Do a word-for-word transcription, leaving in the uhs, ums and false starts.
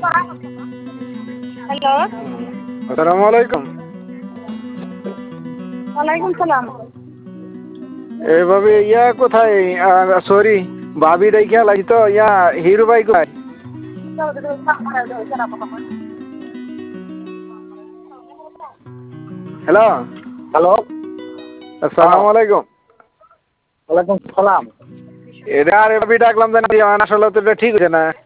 Hello, আসসালামু আলাইকুম। ওয়ালাইকুম সালাম। এভাবে ইয়া কোথায়? সরি, ভাবি রেখে লাগি তো। ইয়া হিরু ভাই কোথায়? হ্যালো হ্যালো, আসসালামু আলাইকুম। ওয়ালাইকুম সালাম। এটা আর এভাবে ডাকলাম জানি আসলে তো এটা ঠিক হচ্ছে না।